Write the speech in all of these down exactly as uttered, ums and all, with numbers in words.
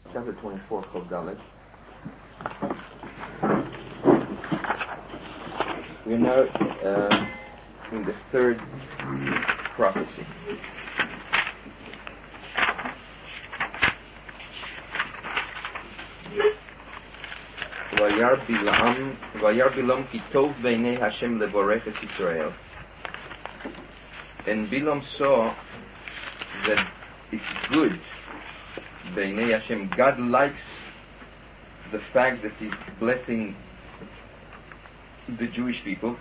chapter twenty-four, Chov Dalet. We're now uh, in the third prophecy. Vayar Bilam, Vayar Bilam ki tov beinei Hashem levorech es Yisrael. And Bilam saw that it's good. Beinei Hashem, God likes the fact that He's blessing the Jewish people.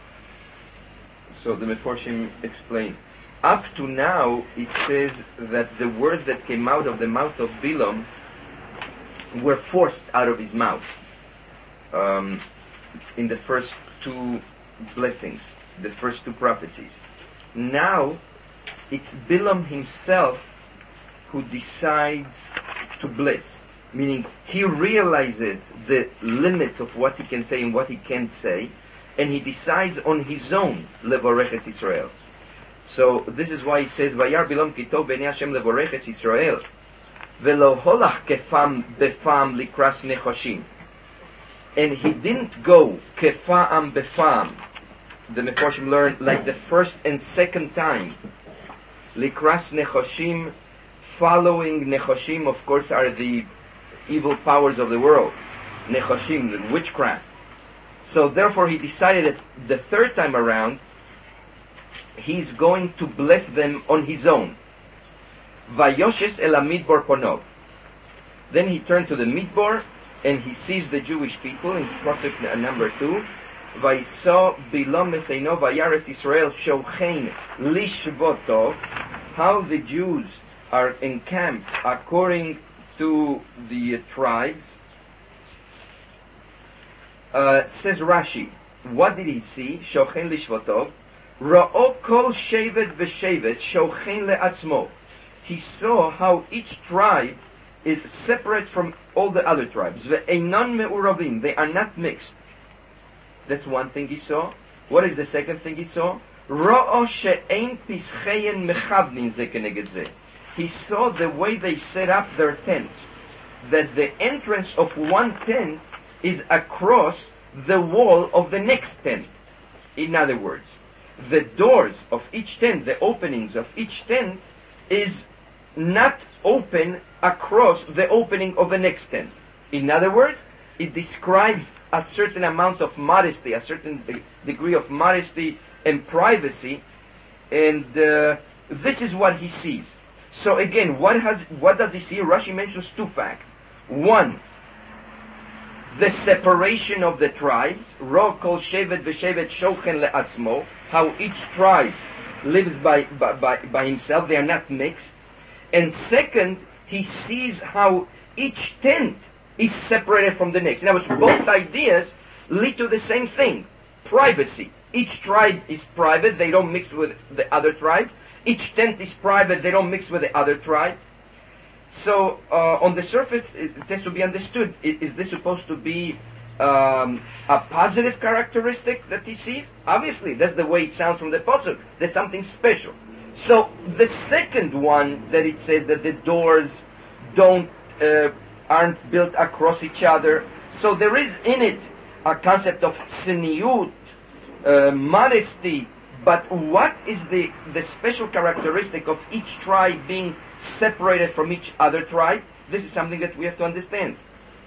So the Meforshim explain. Up to now, it says that the words that came out of the mouth of Bilam were forced out of his mouth um, in the first two blessings, the first two prophecies. Now, it's Bilam himself who decides to bless, meaning he realizes the limits of what he can say and what he can't say, and he decides on his own, levorech es Yisrael. So this is why it says, Vayar Bilam ki tov beinei Hashem levorech es Yisrael, velo holach kefam befam likras nechoshim. And he didn't go kefam befam, the Meforshim learn, like the first and second time. Likras nechoshim, following nechoshim, of course, are the evil powers of the world. Nechoshim, the witchcraft. So therefore he decided that the third time around, he's going to bless them on his own. Vayoshes el midbar ponov. Then he turned to the midbar and he sees the Jewish people in Prophet number two. Vayso bilam meseino vayares Yisrael shochein lishvotov. How the Jews are encamped according to the tribes. Uh, says Rashi, what did he see? Shochein lishvotov. Ra'o kol shevet v'shevet shochein le'atzmo. He saw how each tribe is separate from all the other tribes. Ve'einon me'uravim. They are not mixed. That's one thing he saw. What is the second thing he saw? Ra'o she'ein pischein mechavnin ze keneged ze. He saw the way they set up their tents. That the entrance of one tent is across the wall of the next tent. In other words, the doors of each tent, the openings of each tent, is not open across the opening of the next tent. In other words, it describes a certain amount of modesty, a certain de- degree of modesty and privacy, and uh, this is what he sees. So again, what has what does he see? Rashi mentions two facts. One, the separation of the tribes, Ro kol shevet v'shevet shochen le'atzmo, how each tribe lives by, by, by, by himself, they are not mixed. And second, he sees how each tent is separated from the next. In other words, both ideas lead to the same thing, privacy. Each tribe is private, they don't mix with the other tribes. Each tent is private, they don't mix with the other tribe. So, uh, on the surface, it has to be understood. Is, is this supposed to be um, a positive characteristic that he sees? Obviously, that's the way it sounds from the Pasuk. There's something special. So, the second one that it says that the doors don't uh, aren't built across each other. So there is in it a concept of tzniut, uh, modesty. But what is the, the special characteristic of each tribe being separated from each other tribe? This is something that we have to understand.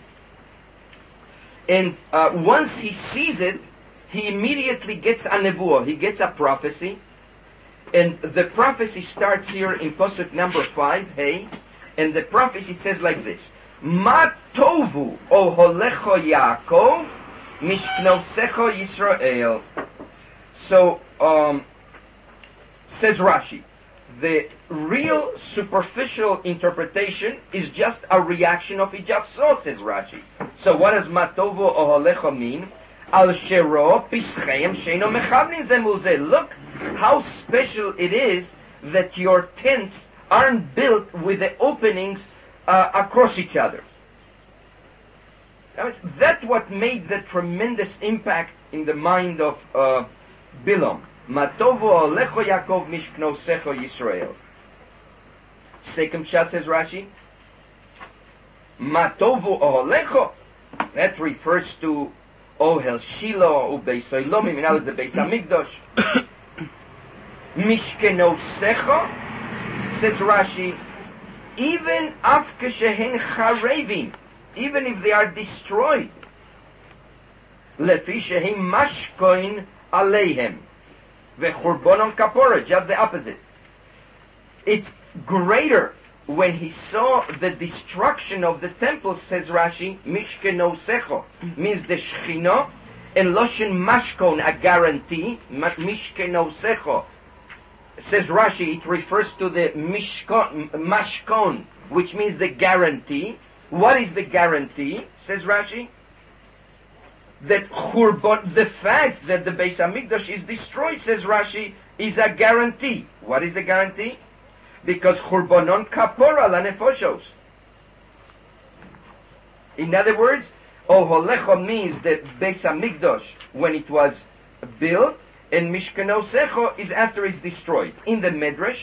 And uh, once he sees it, he immediately gets a nevuah, he gets a prophecy. And the prophecy starts here in Pasuk number five, hey, and the prophecy says like this: Ma tovu o holecho Yaakov mishknosecho Yisrael. So, um, says Rashi, the real superficial interpretation is just a reaction of Ijafso, says Rashi. So what does Matovo Oholecho mean? Al shero pischem sheino mechavnin zemul ze. Look how special it is that your tents aren't built with the openings uh, across each other. That's what made the tremendous impact in the mind of uh, Bilam. Matovo Alecho Yaakov Mishknosecho Yisrael. Second shot, says Rashi. Matovu oholecho. That refers to Ohel Shiloh, Ubeis Oilomim, and that was the Beis Hamikdash. Mishkenosecho, says Rashi, even af keshehen charevim, even if they are destroyed, lefi shehem mashkoin aleihem, vechurbonon kapora, just the opposite. It's greater when he saw the destruction of the temple, says Rashi, Mishkenosecho, means the Shechino, and Loshen Mashkon, a guarantee, Mishkenosecho, says Rashi, it refers to the Mishkon, Mashkon, which means the guarantee. What is the guarantee, says Rashi? That Churbon, the fact that the Beis HaMikdash is destroyed, says Rashi, is a guarantee. What is the guarantee? Because Churbonon kapora lanefoshos. In other words, Oholecho means that Beis HaMikdash, when it was built, and Mishkenosecho is after it's destroyed. In the Medrash,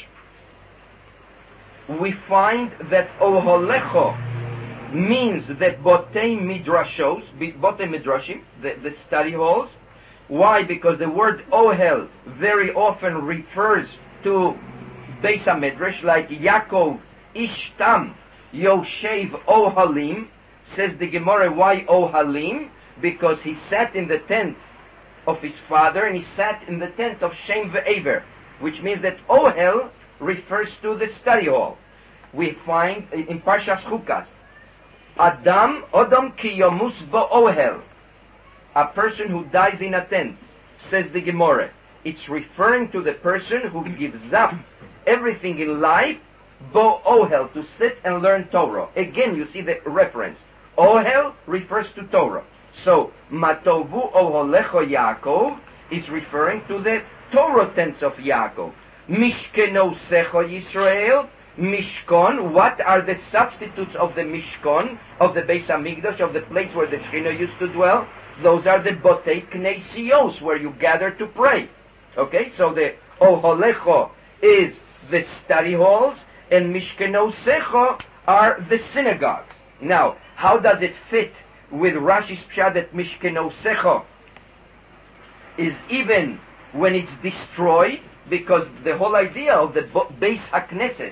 we find that Oholecho means that Botei Midrashos, Botei Midrashim, the, the study halls. Why? Because the word Ohel very often refers to Beis HaMedrash, like Yaakov Ishtam Yoshev Ohalim, says the Gemara, why Ohalim? Because he sat in the tent of his father, and he sat in the tent of Shem ve'Ever, which means that Ohel refers to the study hall. We find in Parshas Chukas, Adam Odom ki yomus bo Ohel, a person who dies in a tent, says the Gemara. It's referring to the person who gives up everything in life, bo Ohel, to sit and learn Torah. Again, you see the reference. Ohel refers to Torah. So, Matovu Oholecho Yaakov is referring to the Torah tents of Yaakov. Mishkenosecho Yisrael, Mishkon, what are the substitutes of the Mishkon, of the Beis HaMikdash, of the place where the Shekhinah used to dwell? Those are the Botei Knesios, where you gather to pray. Okay, so the Oholecho is the study halls, and Mishkenosecho are the synagogues. Now, how does it fit with Rashi's pshat that Mishkenosecho is even when it's destroyed? Because the whole idea of the Beis HaKnesses,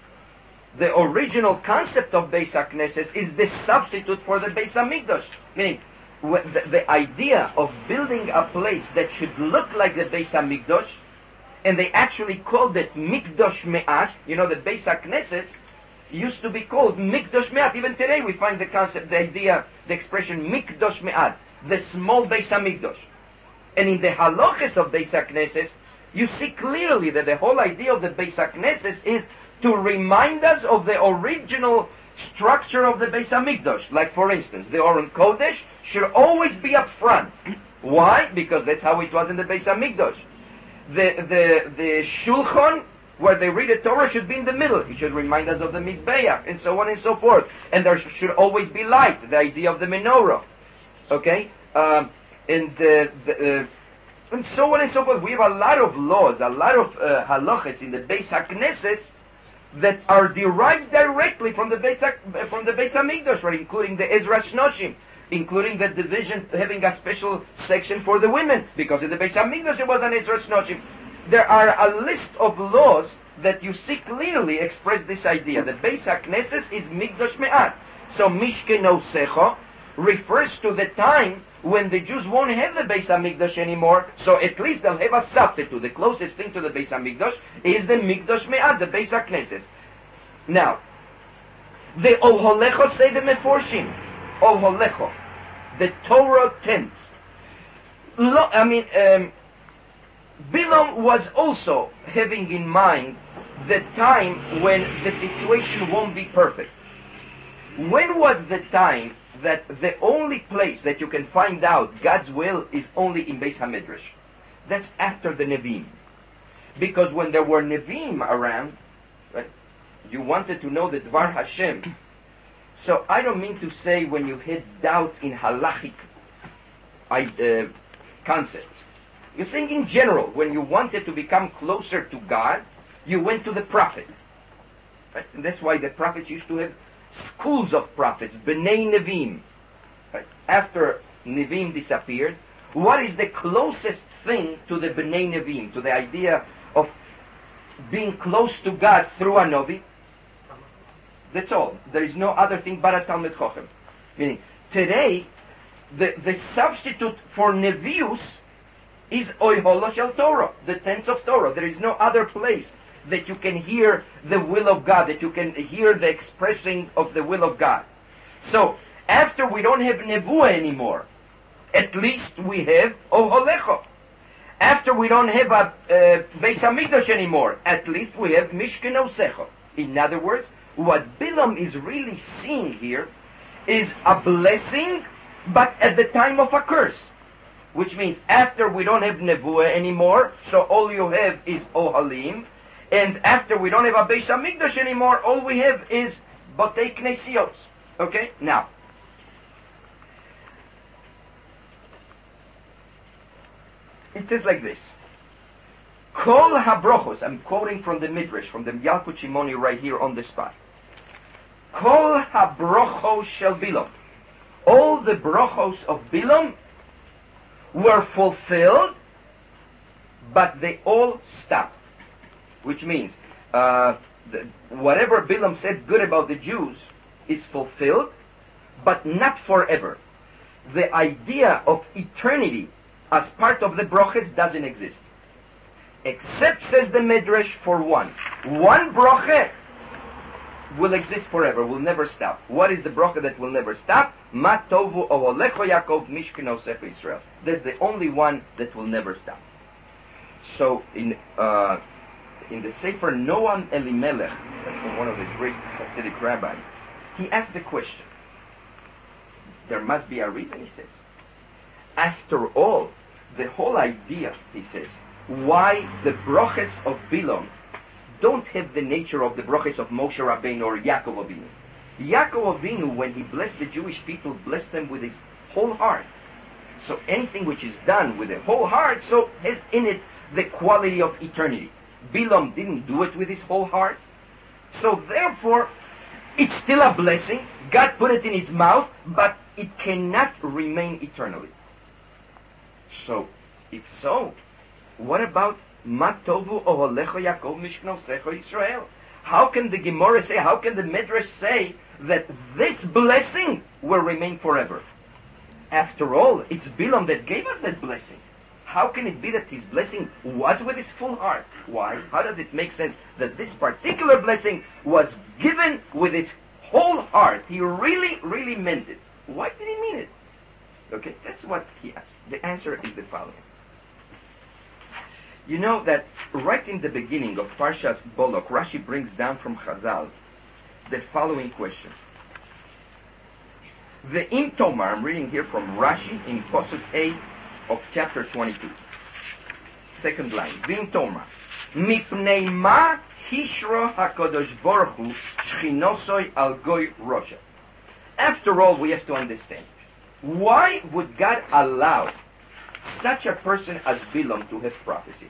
the original concept of Beis HaKnesses, is the substitute for the Beis HaMikdash. Meaning, the, the idea of building a place that should look like the Beis HaMikdash, and they actually called it Mikdosh Me'at. You know, the Beis HaKnesses used to be called Mikdosh Me'at. Even today we find the concept, the idea, the expression Mikdosh Me'at, the small Beis HaMikdash. And in the halachas of Beis HaKnesses, you see clearly that the whole idea of the Beis HaKnesses is to remind us of the original structure of the Beis HaMikdash. Like, for instance, the Aron Kodesh should always be up front. Why? Because that's how it was in the Beis HaMikdash. The, the, the Shulchan, where they read the Torah, should be in the middle. It should remind us of the Mizbeach, and so on and so forth. And there should always be light, the idea of the menorah. Okay? Um, and, the, the, uh, and so on and so forth. We have a lot of laws, a lot of uh, halachas in the Beis HaKnesses that are derived directly from the Beis, Ha- from the Beis HaMikdash, right? Including the Ezra Shnoshim, including the division, having a special section for the women, because in the Beis HaMikdash there was an Ezra Shnoshim. There are a list of laws that you see clearly express this idea. The Beis HaKnesses is Mikdash Me'at. So Mishkenosecho refers to the time when the Jews won't have the Beis HaMikdash anymore, so at least they'll have a substitute. The closest thing to the Beis HaMikdash is the Mikdash Me'at, the Beis HaKnesses. Now, the Oholecho say the Meforshim. Oholecho, the Torah tents. Lo, I mean, um, Bilam was also having in mind the time when the situation won't be perfect. When was the time that the only place that you can find out God's will is only in Beis HaMidrash? That's after the Nevi'im. Because when there were Nevi'im around, right, you wanted to know the Dvar Hashem. So I don't mean to say when you had doubts in halachic uh, concepts. You're saying in general, when you wanted to become closer to God, you went to the prophet. Right? And that's why the prophets used to have schools of prophets, B'nai Nevi'im. Right? After Nevi'im disappeared, what is the closest thing to the B'nai Nevi'im, to the idea of being close to God through a Novi? That's all. There is no other thing but a Talmid Chochem. Meaning, today, the, the substitute for Nevius is Oiholo Shel Torah, the tense of Torah. There is no other place that you can hear the will of God, that you can hear the expressing of the will of God. So, after we don't have Nevuah anymore, at least we have Oholecho. After we don't have a uh, Beis Hamikdash anymore, at least we have Mishkan Osecho. In other words, what Bilam is really seeing here is a blessing, but at the time of a curse. Which means after we don't have Nevuah anymore, so all you have is Ohalim, and after we don't have a Beis Hamikdash anymore, all we have is Botei Knesios. Okay? Now, it says like this. Kol habrochos, I'm quoting from the Midrash, from the Yalkut Shimoni right here on the spot. Kol habrochos shel Bilam. All the brochos of Bilam were fulfilled, but they all stopped. Which means, uh, the, whatever Bilam said good about the Jews is fulfilled, but not forever. The idea of eternity as part of the broches doesn't exist. Except, says the Midrash, for one. One broche will exist forever, will never stop. What is the broche that will never stop? Ma tovu oholecho Yaakov mishkan osecho Israel. That's the only one that will never stop. So, in uh, in the Sefer Noam Elimelech, one of the great Hasidic rabbis, he asked the question. There must be a reason, he says. After all, the whole idea, he says, why the broches of Bilam don't have the nature of the broches of Moshe Rabbeinu or Yaakov Avinu. Yaakov Avinu, when he blessed the Jewish people, blessed them with his whole heart. So anything which is done with the whole heart, so has in it the quality of eternity. Bilam didn't do it with his whole heart. So therefore, it's still a blessing. God put it in his mouth, but it cannot remain eternally. So, if so, what about Matovu Oholecho Yaakov Mishknosecho Israel? How can the Gemara say, how can the Midrash say that this blessing will remain forever? After all, it's Bilam that gave us that blessing. How can it be that his blessing was with his full heart? Why? How does it make sense that this particular blessing was given with his whole heart? He really, really meant it. Why did he mean it? Okay, that's what he asked. The answer is the following. You know that right in the beginning of Parshas Bolok, Rashi brings down from Chazal the following question. The Im Tomar, I'm reading here from Rashi in Posuk A of chapter twenty-two. Second line. Im Tomar. Mipnei ma hishro HaKadosh Baruch Hu shchinosoi al goy rosha. After all, we have to understand. Why would God allow such a person as Bilam to have prophecy?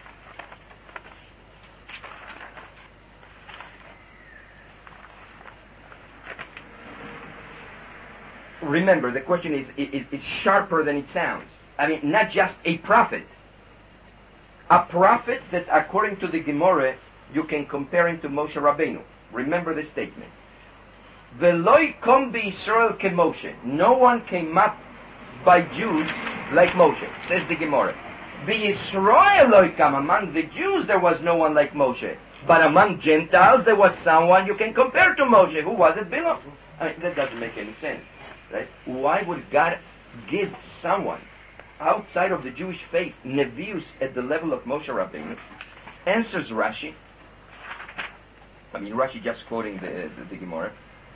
Remember, the question is, is, is sharper than it sounds. I mean, not just a prophet. A prophet that, according to the Gemara, you can compare him to Moshe Rabbeinu. Remember the statement. Ve'loi kom b'Yisrael ke Moshe. No one came up by Jews like Moshe, says the Gemara. B'Yisrael loi kam. Among the Jews there was no one like Moshe. But among Gentiles there was someone you can compare to Moshe. Who was it? Bilam. I mean, that doesn't make any sense. Right? Why would God give someone outside of the Jewish faith Nevius at the level of Moshe Rabbeinu? Answers Rashi. I mean, Rashi just quoting the, the, the Gemara.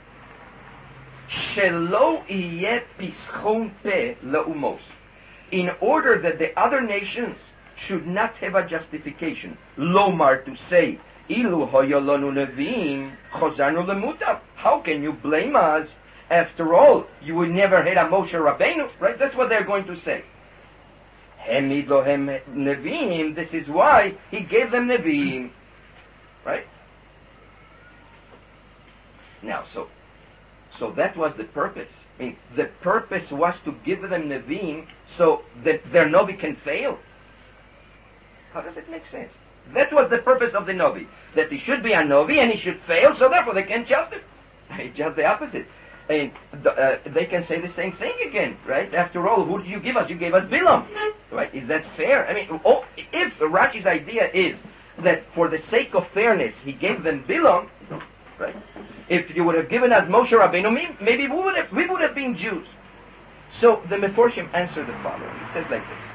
Shelo iye pischon pe leumos. In order that the other nations should not have a justification. Lomar, to say, ilu hoyolonu nevim chozarnu lemutav. How can you blame us? After all, you would never had a Moshe Rabbeinu, right? That's what they're going to say. Hemid lohem nevim. This is why he gave them nevim, right? Now, so So that was the purpose. I mean, the purpose was to give them Nevi'im so that their Novi can fail. How does it make sense? That was the purpose of the Novi. That he should be a Novi and he should fail, so therefore they can't trust him. It's just the opposite. And the, uh, they can say the same thing again, right? After all, who did you give us? You gave us Bilam, right? Is that fair? I mean, oh, if Rashi's idea is that for the sake of fairness, he gave them Bilam, right? If you would have given us Moshe Rabbeinu, maybe we would have, we would have been Jews. So the Meforshim answer the following. It says like this.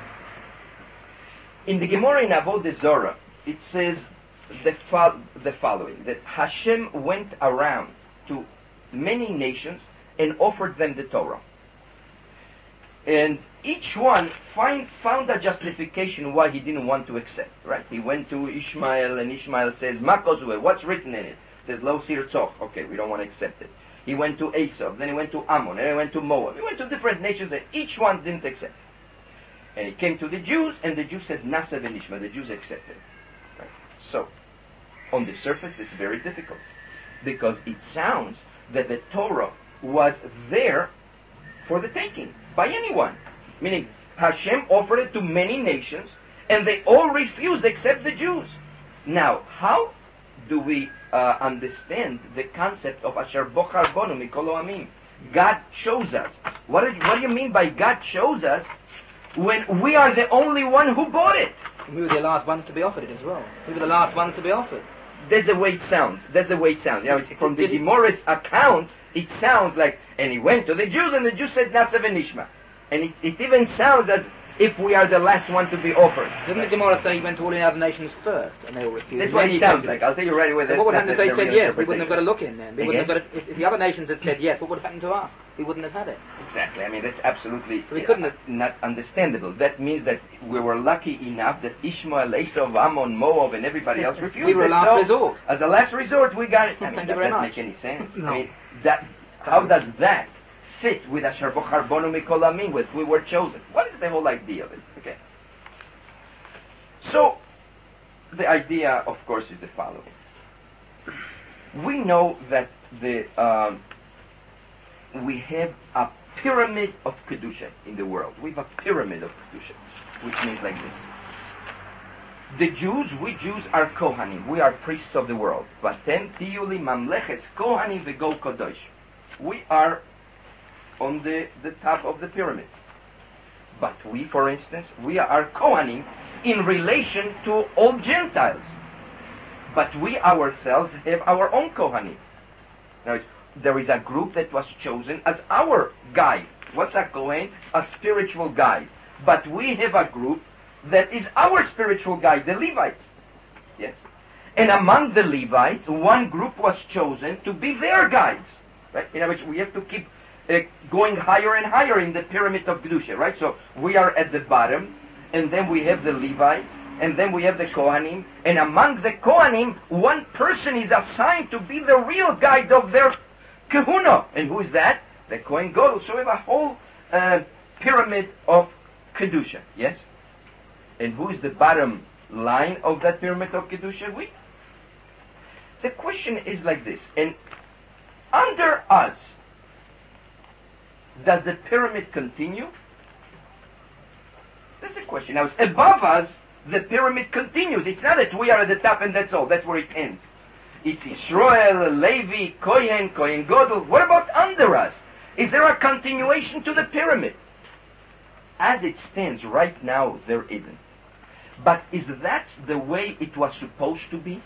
In the Gemara in Avodah Zorah, it says the, fo- the following, that Hashem went around to many nations and offered them the Torah. And each one find, found a justification why he didn't want to accept, right? He went to Ishmael, and Ishmael says, Ma kozue, what's written in it? It says, Lo sirtzoch. Okay, we don't want to accept it. He went to Esau, then he went to Ammon, and he went to Moab. He went to different nations, and each one didn't accept. And he came to the Jews, and the Jews said, Nasa v'nishma. The Jews accepted. Right? So, on the surface, this is very difficult, because it sounds that the Torah was there for the taking by anyone. Meaning, Hashem offered it to many nations, and they all refused except the Jews. Now, how do we uh, understand the concept of Asher Bochar Bonu Mikol Amim? God chose us. What do, what do you mean by God chose us when we are the only one who bought it? We were the last ones to be offered it as well. We were the last ones to be offered. That's the way it sounds. That's the way it sounds. You know, it's from the Gemara's account, it sounds like, and he went to the Jews, and the Jews said, Nasa v'nishma. And it, it even sounds as if we are the last one to be offered. Didn't the Gemara say he went to all the other nations first, and they all refused? That's what it sounds like. I'll tell you right away. That's what would not happen if the, they the said real yes? We wouldn't have got a look in then. We wouldn't have got a, if, if the other nations had said yes, what would have happened to us? We wouldn't have had it. Exactly. I mean, that's absolutely so we couldn't have, not understandable. That means that we were lucky enough that Ishmael, Esau, Ammon, Moab, and everybody else refused we were it. a last so, resort. As a last resort, we got it. I mean, Thank that you very doesn't much. make any sense. No. I mean, that, how does that fit with Asher Bochar Bonu Mikol Amim, with we were chosen? What is the whole idea of it? Okay. So, the idea, of course, is the following. We know that the um, we have a pyramid of Kedusha in the world. We have a pyramid of Kedusha, which means like this. The Jews, we Jews are Kohanim. We are priests of the world. Vatem tiyuli mamleches Kohanim v'go kodosh. We are on the, the top of the pyramid. But we, for instance, we are Kohanim in relation to all Gentiles. But we ourselves have our own Kohanim. Now, it's, there is a group that was chosen as our guide. What's a Kohen? A spiritual guide. But we have a group that is our spiritual guide, the Levites. Yes. And among the Levites, one group was chosen to be their guides. Right? In other words, we have to keep uh, going higher and higher in the pyramid of Kedusha, right? So we are at the bottom, and then we have the Levites, and then we have the Kohanim, and among the Kohanim, one person is assigned to be the real guide of their Kahuna. And who is that? The Kohen Gadol. So we have a whole uh, pyramid of Kedusha, yes? And who is the bottom line of that pyramid of Kedusha? We. The question is like this, and under us, does the pyramid continue? That's the question. Now, above us, the pyramid continues. It's not that we are at the top and that's all. That's where it ends. It's Israel, Levi, Kohen, Kohen Gadol. What about under us? Is there a continuation to the pyramid? As it stands right now, there isn't. But is that the way it was supposed to be?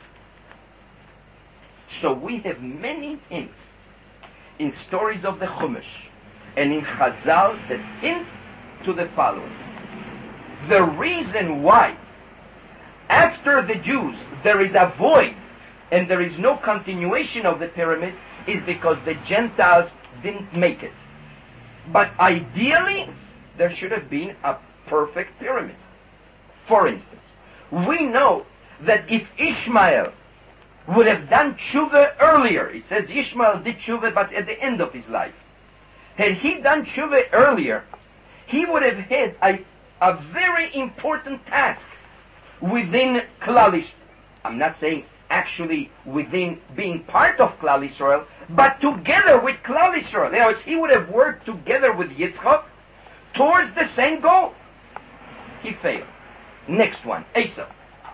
So we have many hints in stories of the Chumash and in Chazal that hint to the following. The reason why after the Jews there is a void and there is no continuation of the pyramid is because the Gentiles didn't make it. But ideally, there should have been a perfect pyramid. For instance, we know that if Ishmael would have done tshuva earlier, it says Ishmael did tshuva but at the end of his life. Had he done tshuva earlier, he would have had a, a very important task within Klal Yisrael. I'm not saying actually within being part of Klal Yisrael, but together with Klal Yisrael. In other words, he would have worked together with Yitzchak towards the same goal. He failed. Next one, Esau.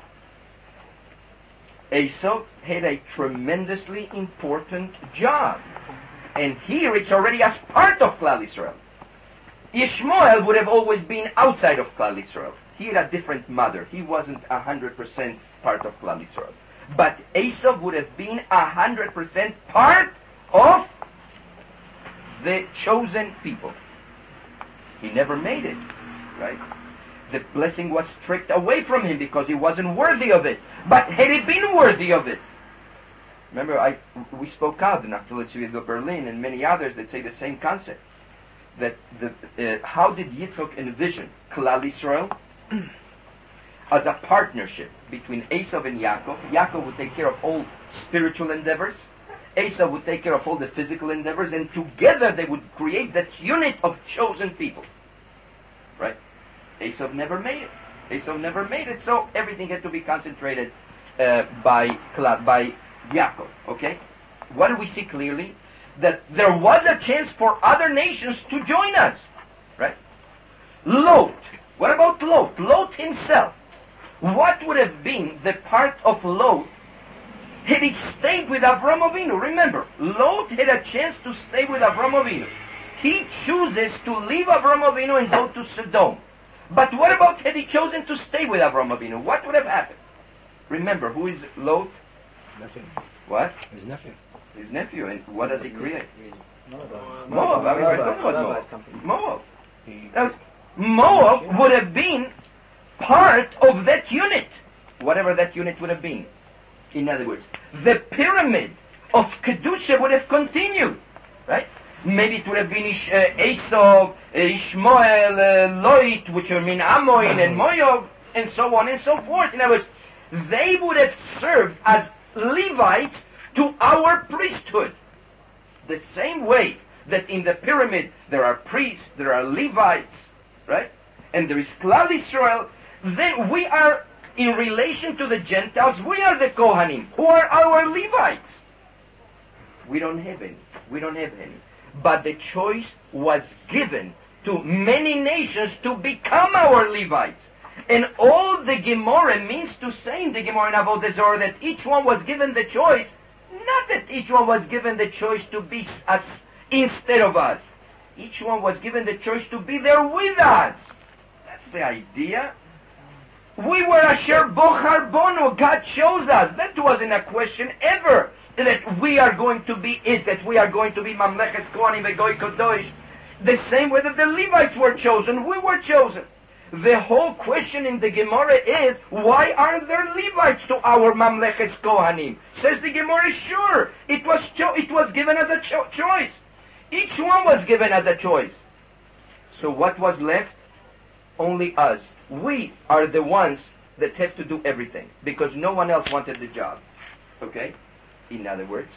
Esau had a tremendously important job. And here it's already as part of Klal Yisrael. Ishmael would have always been outside of Klal Yisrael. He had a different mother. He wasn't a hundred percent part of Klal Yisrael. But Esau would have been a hundred percent part of the chosen people. He never made it, right? The blessing was stripped away from him because he wasn't worthy of it. But had he been worthy of it, remember, I we spoke out in Nachtulitzvida Berlin and many others that say the same concept. That the uh, how did Yitzchak envision Klal Yisrael as a partnership between Esau and Yaakov? Yaakov would take care of all spiritual endeavors. Esau would take care of all the physical endeavors, and together they would create that unit of chosen people. Right? Esau never made it. Esau never made it, so everything had to be concentrated uh, by by Yaakov. Okay? What do we see clearly? That there was a chance for other nations to join us. Right? Lot. What about Lot? Lot himself. What would have been the part of Lot had he stayed with Avram Avinu? Remember, Lot had a chance to stay with Avram Avinu. He chooses to leave Avram Avinu and go to Sodom. But what about had he chosen to stay with Avram Avinu? What would have happened? Remember, who is Lot? Nothing. What? His nephew. His nephew. And what does he create? Moab. Moab. I mean, we're talking about Moab. Moab. That was, Moab would have been part of that unit, whatever that unit would have been. In other words, the pyramid of Kedusha would have continued, right? Maybe it would have been Ish, uh, Esau, uh, Ishmael, uh, Lot, which would mean Ammon and Moab, and so on and so forth. In other words, they would have served as Levites to our priesthood. The same way that in the pyramid there are priests, there are Levites, right? And there is Klal Yisrael. Then we are, in relation to the Gentiles, we are the Kohanim, who are our Levites. We don't have any. We don't have any. But the choice was given to many nations to become our Levites. And all the Gemara means to say in the Gemara in Avodah Zarah that each one was given the choice, not that each one was given the choice to be us instead of us. Each one was given the choice to be there with us. That's the idea. We were Asher Bochar Bono. God chose us. That wasn't a question ever. That we are going to be it. That we are going to be Mamleches Kohanim Vegoy Kodosh. The same way that the Levites were chosen, we were chosen. The whole question in the Gemara is, why aren't there Levites to our Mamleches Kohanim? Says the Gemara, sure, it was cho- it was given as a cho- choice. Each one was given as a choice. So what was left? Only us. We are the ones that have to do everything, because no one else wanted the job. Okay? In other words,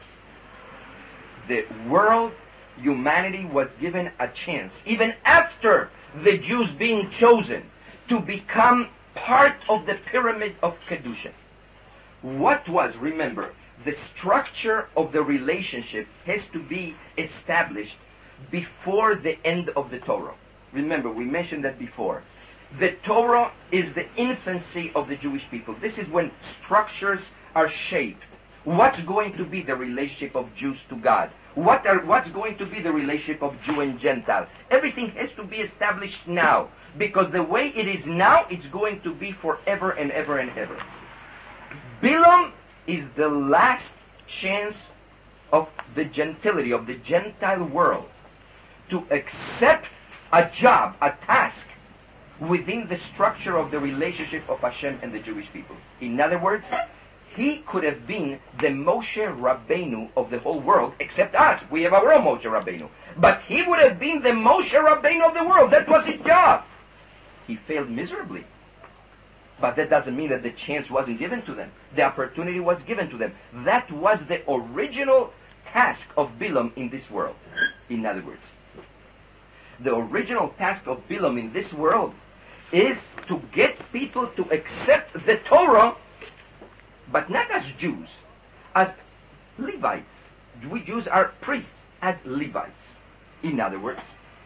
the world, humanity was given a chance, even after the Jews being chosen, to become part of the pyramid of Kedusha. What was, remember, the structure of the relationship has to be established before the end of the Torah. Remember, we mentioned that before. The Torah is the infancy of the Jewish people. This is when structures are shaped. What's going to be the relationship of Jews to God? What are, what's going to be the relationship of Jew and Gentile? Everything has to be established now. Because the way it is now, it's going to be forever and ever and ever. Bilam is the last chance of the gentility, of the Gentile world, to accept a job, a task, within the structure of the relationship of Hashem and the Jewish people. In other words, he could have been the Moshe Rabbeinu of the whole world, except us. We have our own Moshe Rabbeinu. But he would have been the Moshe Rabbeinu of the world. That was his job. He failed miserably. But that doesn't mean that the chance wasn't given to them. The opportunity was given to them. That was the original task of Bilam in this world. In other words, the original task of Bilam in this world is to get people to accept the Torah, but not as Jews, as Levites, we Jews are priests as Levites. In other words,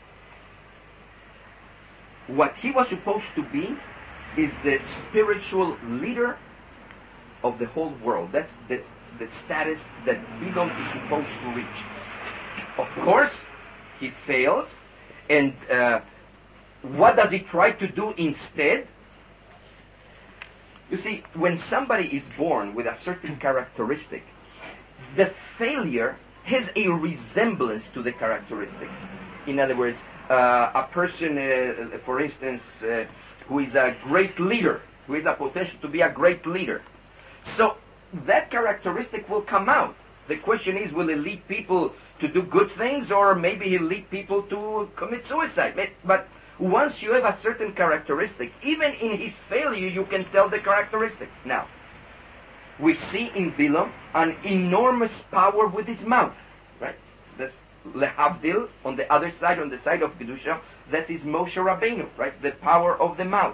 what he was supposed to be is the spiritual leader of the whole world. That's the, the status that Bilam is supposed to reach. Of course, he fails, and uh, what does he try to do instead? You see, when somebody is born with a certain characteristic, the failure has a resemblance to the characteristic. In other words, uh, a person, uh, for instance, uh, who is a great leader, who has a potential to be a great leader. So that characteristic will come out. The question is, will he lead people to do good things, or maybe he'll lead people to commit suicide? But once you have a certain characteristic, even in his failure, you can tell the characteristic. Now, we see in Bilam an enormous power with his mouth, right? That's lehavdil on the other side, on the side of Kedusha, that is Moshe Rabbeinu, right? The power of the mouth.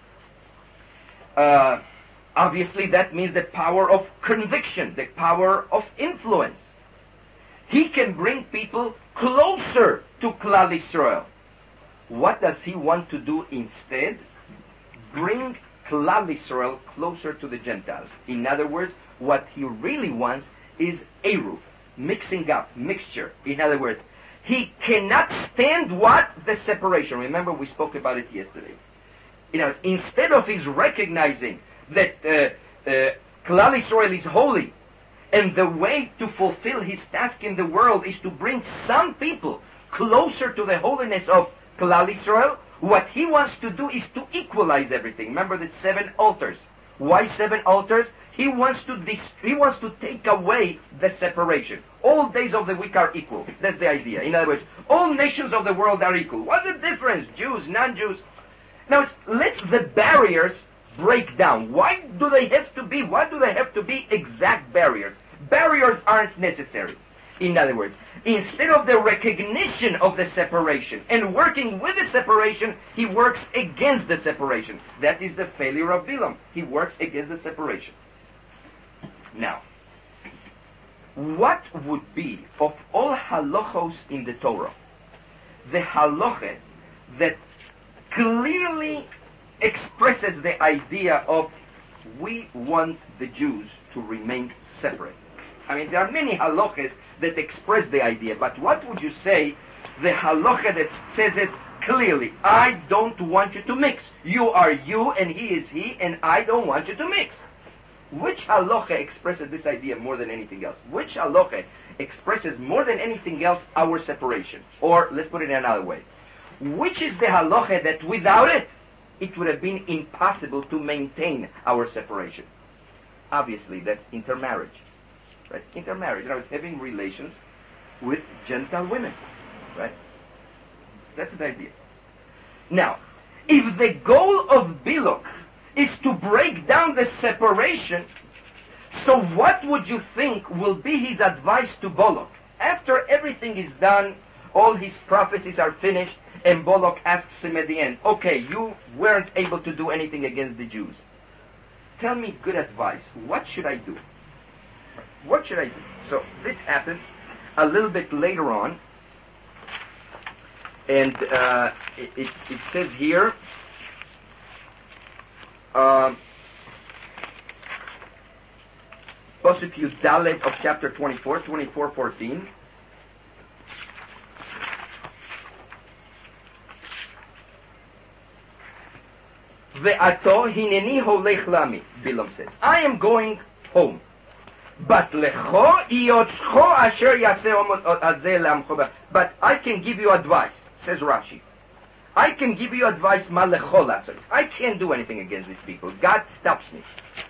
Uh, obviously, that means the power of conviction, the power of influence. He can bring people closer to Klal Yisrael. What does he want to do instead? Bring Klal Yisrael closer to the Gentiles. In other words, what he really wants is eruv, mixing up, mixture. In other words, he cannot stand what? The separation. Remember, we spoke about it yesterday. You know, instead of his recognizing that uh, uh, Klal Yisrael is holy, and the way to fulfill his task in the world is to bring some people closer to the holiness of Klal Yisrael, what he wants to do is to equalize everything. Remember the seven altars. Why seven altars? He wants to dis- he wants to take away the separation. All days of the week are equal. That's the idea. In other words, all nations of the world are equal. What's the difference? Jews, non-Jews. Now, it's, let the barriers break down. Why do they have to be? Why do they have to be exact barriers? Barriers aren't necessary. In other words, instead of the recognition of the separation and working with the separation, he works against the separation. That is the failure of Bilam. He works against the separation. Now, what would be of all halachos in the Torah, the halacha that clearly expresses the idea of we want the Jews to remain separate? I mean, there are many halachas that express the idea, but what would you say the halacha that says it clearly? I don't want you to mix. You are you and he is he, and I don't want you to mix. Which halacha expresses this idea more than anything else? Which halacha expresses more than anything else our separation? Or let's put it in another way. Which is the halacha that without it, it would have been impossible to maintain our separation? Obviously, that's intermarriage. Right? Intermarriage. I was having relations with Gentile women. Right? That's the idea. Now, if the goal of Bilam is to break down the separation, so what would you think will be his advice to Bolok? After everything is done, all his prophecies are finished, and Bolok asks him at the end, okay, you weren't able to do anything against the Jews. Tell me good advice. What should I do? What should I do? So this happens a little bit later on, and uh, it, it's, it says here, um, Pasuk Yud Dalet of chapter twenty-four, twenty-four fourteen. Ve'ato hineni holech lami, Bilam says, I am going home. But lecho iotzcho asher yaseh hazeh le'amcho. But I can give you advice, says Rashi. I can give you advice, ma lecho lasos. I can't do anything against these people. God stops me.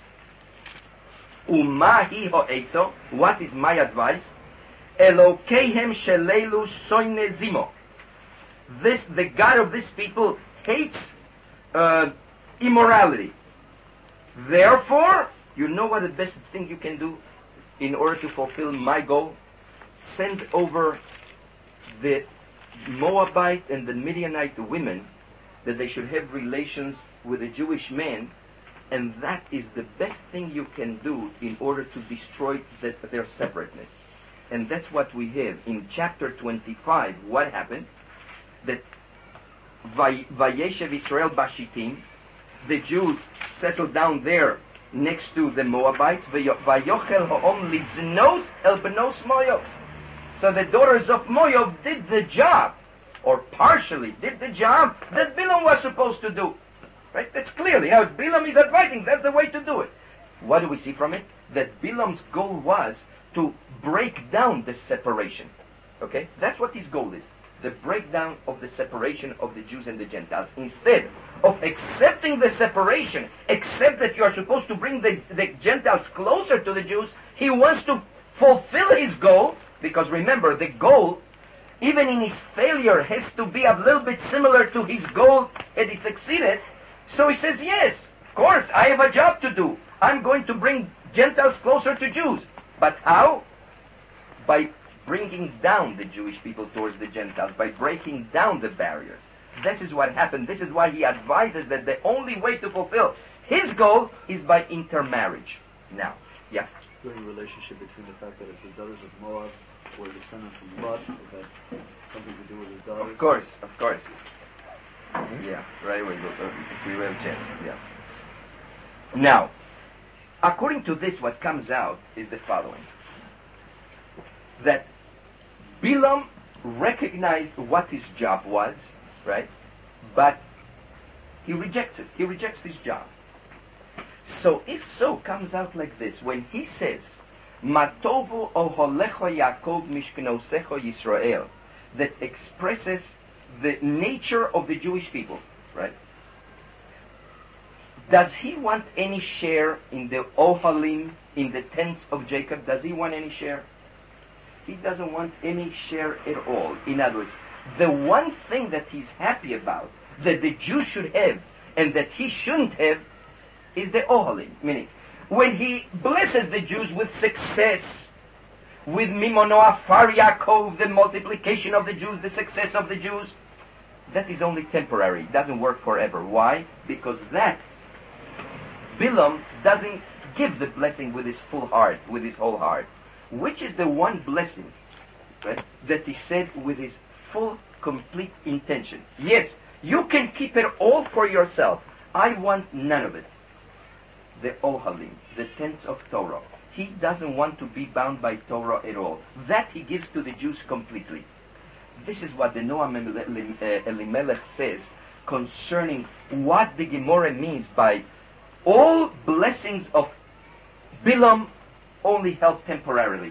Umahi ho'etzo. What is my advice? Elokeihem shelelu soine zimo. This, the God of these people, hates uh, immorality. Therefore, you know what the best thing you can do in order to fulfill my goal? Send over the Moabite and the Midianite women that they should have relations with a Jewish man, and that is the best thing you can do in order to destroy the, their separateness. and that's what we have in chapter twenty-five. What happened? That Vay- Vayeshev Israel Bashitim, the Jews settled down there next to the Moabites. Vayochel ha'om liznos el benos Moav. So the daughters of Moav did the job, or partially did the job that Bilam was supposed to do. Right? That's clearly how Bilam is advising. That's the way to do it. What do we see from it? That Bilam's goal was to break down the separation. Okay? That's what his goal is. The breakdown of the separation of the Jews and the Gentiles. Instead of accepting the separation, except that you are supposed to bring the, the Gentiles closer to the Jews, he wants to fulfill his goal, because remember, the goal, even in his failure, has to be a little bit similar to his goal had he succeeded. So he says, yes, of course, I have a job to do. I'm going to bring Gentiles closer to Jews. But how? By bringing down the Jewish people towards the Gentiles, by breaking down the barriers. This is what happened. This is why he advises that the only way to fulfill his goal is by intermarriage. Now, yeah? Is there any relationship between the fact that it's the daughters of Moab were descended from Lot? Is that something to do with his daughters? Of course, of course. Mm-hmm. Yeah, right away. Uh, if we have a chance, yeah. Now, according to this, what comes out is the following. That Bilam recognized what his job was, right? But he rejects it. He rejects his job. So if so, comes out like this. When he says, Matovu oholecho Yaakov mishkenosecho Yisrael, that expresses the nature of the Jewish people, right? Does he want any share in the Ohalim, in the tents of Jacob? Does he want any share? He doesn't want any share at all. In other words, the one thing that he's happy about, that the Jews should have, and that he shouldn't have, is the Ohalim. Meaning, when he blesses the Jews with success, with Mimonoa Far Yaakov, the multiplication of the Jews, the success of the Jews, that is only temporary. It doesn't work forever. Why? Because that, Bilam doesn't give the blessing with his full heart, with his whole heart. Which is the one blessing, right, that he said with his full, complete intention. Yes, you can keep it all for yourself. I want none of it. The Ohalim, the tents of Torah. He doesn't want to be bound by Torah at all. That he gives to the Jews completely. This is what the Noam Elimelech says concerning what the Gemara means by all blessings of Bilam only help temporarily.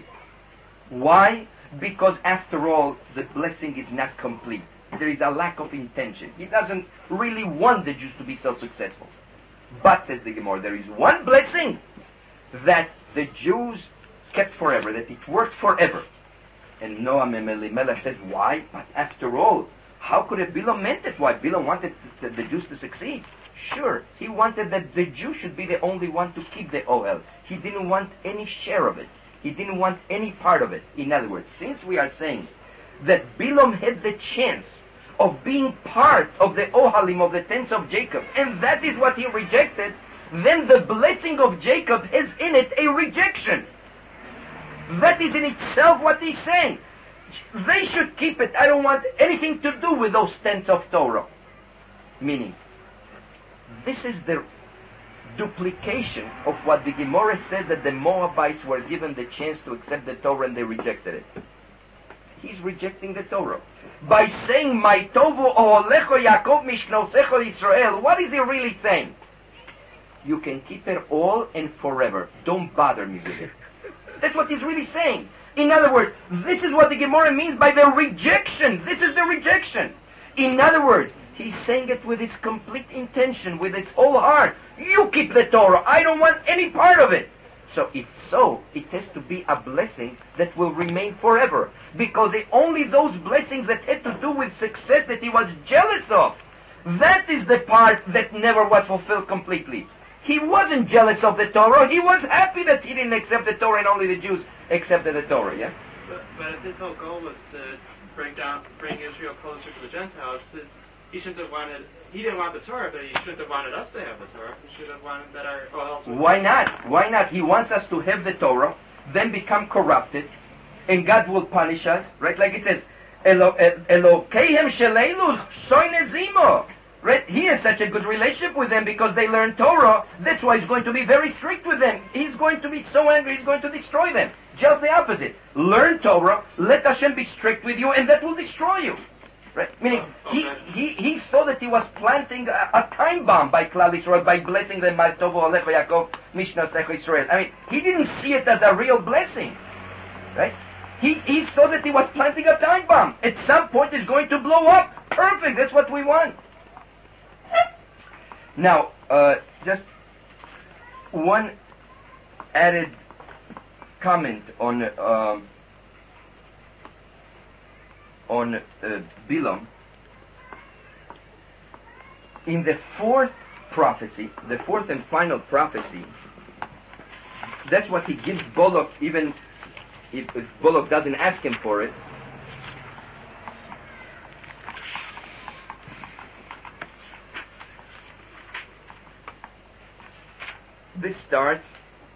Why? Because after all, the blessing is not complete. There is a lack of intention. He doesn't really want the Jews to be so successful. But, says the Gemara, there is one blessing that the Jews kept forever, that it worked forever. And Noam Elimelech says, why? But after all, how could it Bilam meant it? Why? Bilam wanted the, the Jews to succeed. Sure, he wanted that the Jew should be the only one to keep the Ohel. He didn't want any share of it. He didn't want any part of it. In other words, since we are saying that Bilam had the chance of being part of the Ohalim, of the tents of Jacob, and that is what he rejected, then the blessing of Jacob has in it a rejection. That is in itself what he's saying. They should keep it. I don't want anything to do with those tents of Torah. Meaning, this is the duplication of what the Gemara says that the Moabites were given the chance to accept the Torah and they rejected it. He's rejecting the Torah. By saying, My tovu oholecho Yaakov mishknosecho Yisrael, what is he really saying? You can keep it all and forever. Don't bother me with it. That's what he's really saying. In other words, this is what the Gemara means by the rejection. This is the rejection. In other words, he's saying it with his complete intention, with his whole heart. You keep the Torah. I don't want any part of it. So if so, it has to be a blessing that will remain forever. Because it, only those blessings that had to do with success that he was jealous of, that is the part that never was fulfilled completely. He wasn't jealous of the Torah. He was happy that he didn't accept the Torah and only the Jews accepted the Torah, yeah? But, but if his whole goal was to bring down, bring Israel closer to the Gentiles, his, he shouldn't have wanted, he didn't want the Torah, but he shouldn't have wanted us to have the Torah. He should have wanted that our, oh, else Why not? Why not? He wants us to have the Torah, then become corrupted, and God will punish us, right? Like it says, Elo- Elokeihem Shelelu Soinezimo. Right? He has such a good relationship with them because they learn Torah. That's why he's going to be very strict with them. He's going to be so angry, he's going to destroy them. Just the opposite. Learn Torah, let Hashem be strict with you, and that will destroy you. Right? Meaning, he, he, he thought that he was planting a, a time bomb by Klal Yisrael, by blessing them by Tovo Alecha Yaakov, Mishnah Secho Yisrael. I mean, he didn't see it as a real blessing. Right? He, he thought that he was planting a time bomb. At some point it's going to blow up. Perfect, that's what we want. Now, uh, just one added comment on um, on uh, Bilam. In the fourth prophecy, the fourth and final prophecy, that's what he gives Balak, even if, if Balak doesn't ask him for it. This starts,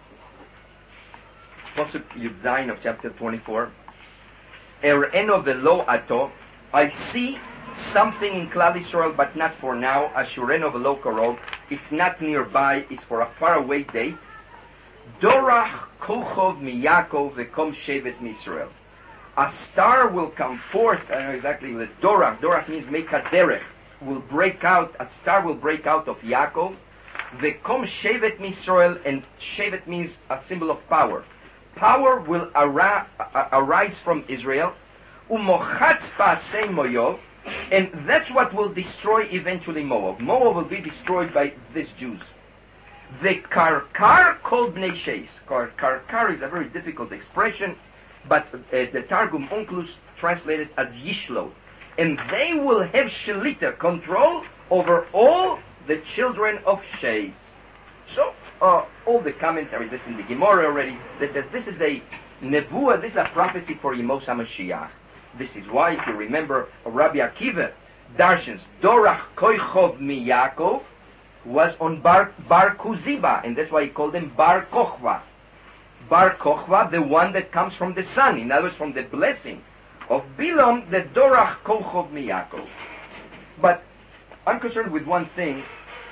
Pasuk Yud Zayin of chapter twenty-four. Er'eno velo ato, I see something in Klal Yisrael, but not for now. Ashureno velo korov, it's not nearby, it's for a faraway date. Dorach kochov miyakov vekom shevet misrael. A star will come forth, I don't know exactly what Dorach, Dorach means make a derech, will break out, a star will break out of Yaakov. Vekom shevet misrael, and shevet means a symbol of power. Power will ara- arise from Israel. Umochatz pa'asei Moav, and that's what will destroy eventually Moab. Moab will be destroyed by these Jews. The karkar called bnei sheis. Kar- karkar is a very difficult expression, but uh, the Targum Onkelos translated as yishlo. And they will have shelita, control over all the children of sheis. So, uh, all the commentary, this in the Gemara already, that says this is a nevuah, this is a prophecy for Yemos HaMashiach. This is why, if you remember, Rabbi Akiva darshans Dorach Koichov mi Yaakov was on Bar, Bar Kuziba, and that's why he called him Bar Kochva. Bar Kochva, the one that comes from the sun, in other words, from the blessing of Bilam, the Dorach Kochov mi Yaakov. But I'm concerned with one thing.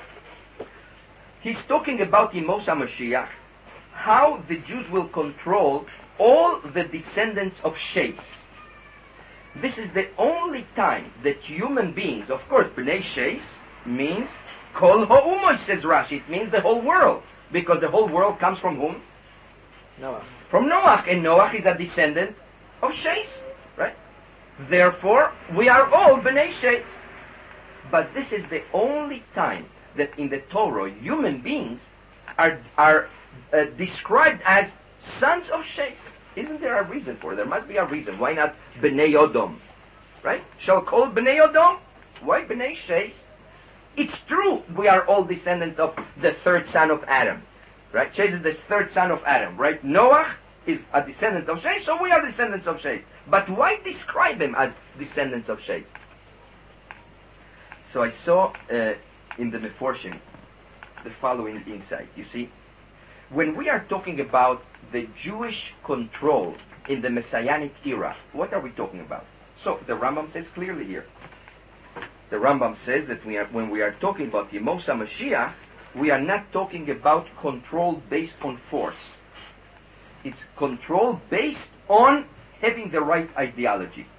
He's talking about Yemos HaMashiach, how the Jews will control all the descendants of Sheis. This is the only time that human beings, of course, Bnei Sheis means Kol Ha'umoy, says Rashi. It means the whole world, because the whole world comes from whom? Noah. From Noah, and Noah is a descendant of Sheis, right? Therefore, we are all Bnei Sheis. But this is the only time that in the Torah, human beings are are uh, described as sons of Sheis. Isn't there a reason for it? There must be a reason. Why not Bnei Odom? Right? Shall call Bnei Odom? Why Bnei Sheis? It's true, we are all descendants of the third son of Adam. Right? Sheis is the third son of Adam. Right? Noah is a descendant of Sheis, so we are descendants of Sheis. But why describe them as descendants of Sheis? So I saw uh, in the Meforshim the following insight. You see, when we are talking about the Jewish control in the Messianic era, what are we talking about? So the Rambam says clearly here. The Rambam says that we are, when we are talking about Yemos HaMashiach, we are not talking about control based on force. It's control based on having the right ideology.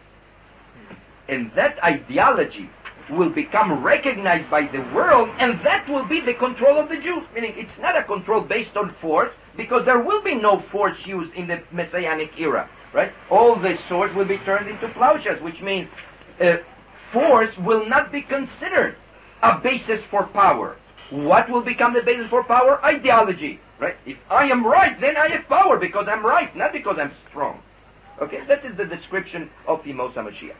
And that ideology will become recognized by the world, and that will be the control of the Jews. Meaning, it's not a control based on force, because there will be no force used in the Messianic era, right? All the swords will be turned into plowshares, which means uh, force will not be considered a basis for power. What will become the basis for power? Ideology, right? If I am right, then I have power because I'm right, not because I'm strong. Okay, that is the description of Yemos HaMashiach.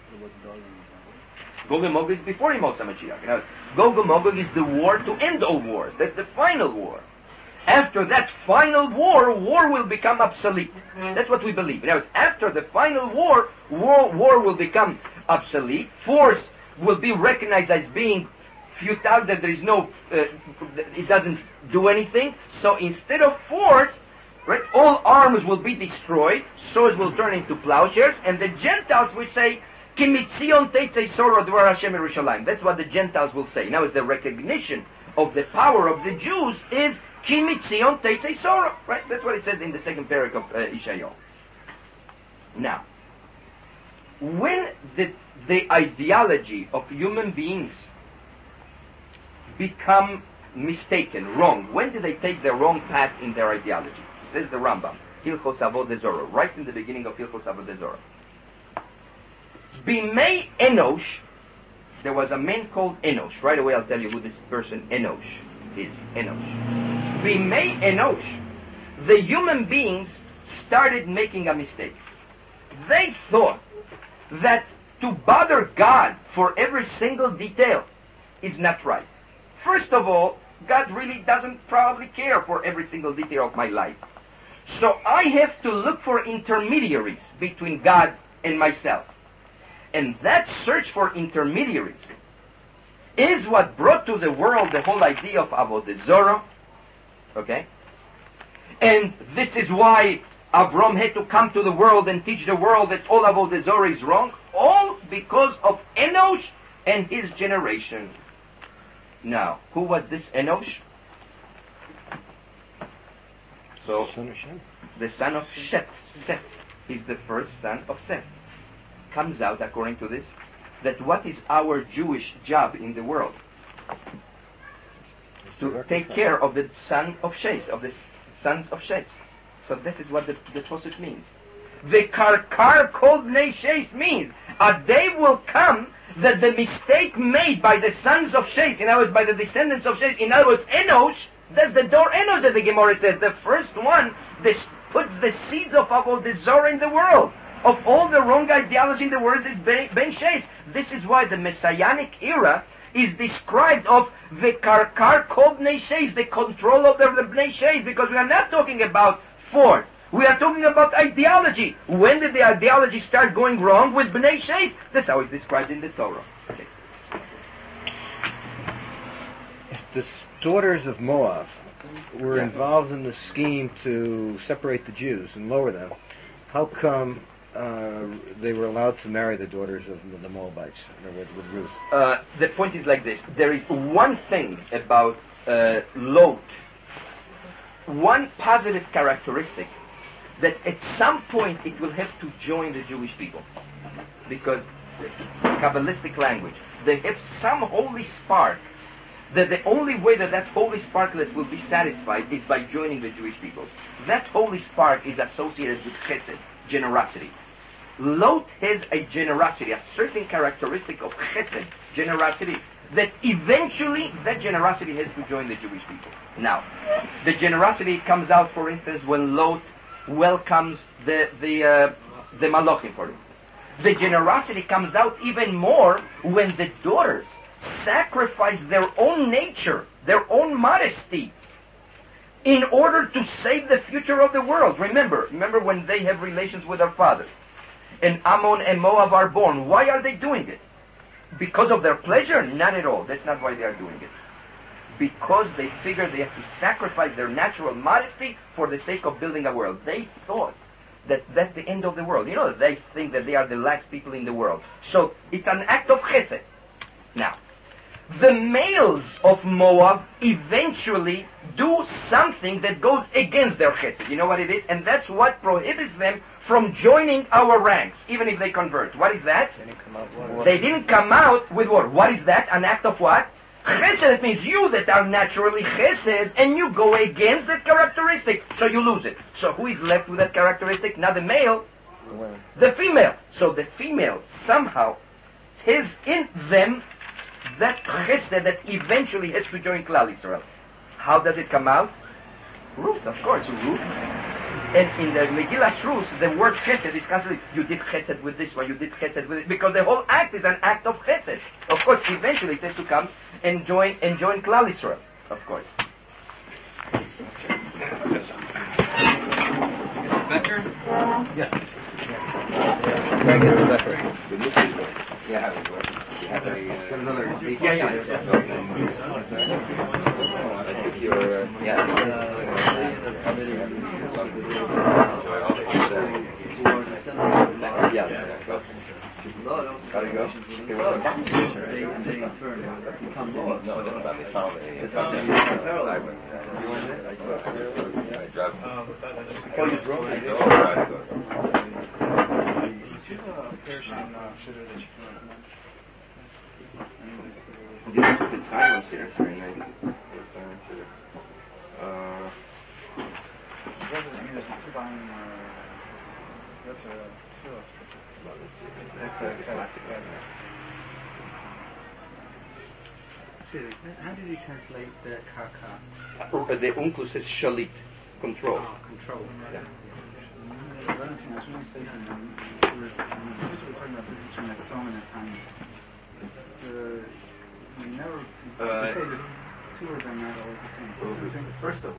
Gog and Magog is before Yemos HaMashiach. Now, Gog and Magog is the war to end all wars. That's the final war. After that final war, war will become obsolete. That's what we believe. Now, after the final war, war, war will become obsolete. Force will be recognized as being futile, that there is no, uh, it doesn't do anything. So instead of force, Right? All arms will be destroyed, swords will turn into plowshares, and the Gentiles will say, Ki mitzion teitzei soro dvar Hashem Yerushalayim. That's what the Gentiles will say. Now, the recognition of the power of the Jews is Ki mitzion teitzei soro. Right? That's what it says in the second parak of uh, Ishayahu. Now, when the, the ideology of human beings become mistaken, wrong, when do they take the wrong path in their ideology? Says the Rambam, Hilchos Avodah Zorah, right in the beginning of Hilchos Avodah Zorah. Bimei Enosh, there was a man called Enosh. Right away I'll tell you who this person Enosh is. Enosh. Bimei Enosh, the human beings started making a mistake. They thought that to bother God for every single detail is not right. First of all, God really doesn't probably care for every single detail of my life. So I have to look for intermediaries between God and myself. And that search for intermediaries is what brought to the world the whole idea of Avodah Zorah. Okay? And this is why Avram had to come to the world and teach the world that all Avodah Zorah is wrong. All because of Enosh and his generation. Now, who was this Enosh? So, the son of Seth. Seth is the first son of Seth. Comes out, according to this, that what is our Jewish job in the world? To take care of the son of Shes, of the sons of Shes. So this is what the, the Tosut means. The karkar called Bnei Shes means a day will come that the mistake made by the sons of Shes, in other words, by the descendants of Shes, in other words, Enosh, that's the Dor Enosh that the Gemara says, the first one that puts the seeds of Avodah Zorah in the world. Of all the wrong ideology in the world is Ben, ben Shes. This is why the Messianic era is described of the karkar called Bnei Shes, the control of the, the Bnei Shes, because we are not talking about force. We are talking about ideology. When did the ideology start going wrong? With Bnei Shes. That's how it's described in the Torah. Okay. The daughters of Moab were Yeah. involved in the scheme to separate the Jews and lower them. How come uh, they were allowed to marry the daughters of the Moabites or with, with Ruth? Uh, the point is like this. There is one thing about uh, Lot, one positive characteristic, that at some point it will have to join the Jewish people. Because, Kabbalistic language, they have some holy spark, that the only way that that holy sparklet will be satisfied is by joining the Jewish people. That holy spark is associated with chesed, generosity. Lot has a generosity, a certain characteristic of chesed, generosity, that eventually that generosity has to join the Jewish people. Now, the generosity comes out, for instance, when Lot welcomes the the uh, the Malachim, for instance. The generosity comes out even more when the daughters sacrifice their own nature, their own modesty, in order to save the future of the world. Remember, remember when they have relations with their father, and Ammon and Moab are born. Why are they doing it? Because of their pleasure? Not at all. That's not why they are doing it. Because they figure they have to sacrifice their natural modesty for the sake of building a world. They thought that that's the end of the world. You know, they think that they are the last people in the world. So it's an act of chesed. Now, the males of Moab eventually do something that goes against their chesed. You know what it is? And that's what prohibits them from joining our ranks, even if they convert. What is that? They didn't come out with war. They didn't come out with war. What is that? An act of what? Chesed. It means you that are naturally chesed, and you go against that characteristic, so you lose it. So who is left with that characteristic? Not the male, The women. the female. So the female somehow has in them that chesed that eventually has to join Klal Yisrael. How does it come out? Ruth, of course, Ruth. And in the Megillah Ruth, the word chesed is constantly, you did chesed with this one, you did chesed with it, because the whole act is an act of chesed. Of course, eventually it has to come and join and join Klal Yisrael, of course. Becker? Yeah. Try to get the Becker. Yeah, have a, uh, Got another yeah, speech. yeah. I think you're, uh, yeah. Yeah. Gotta go. They were the back position. They, they in turn become laws. No, that's about they found it. They found it. Oh, you drove? I drove. This is a good silence here. It's very nice. Uh, That's a classic. How did you translate the kaka? uh, the unclus is shalit, control. Oh, control. Yeah. Uh, Two of them not always the same. First of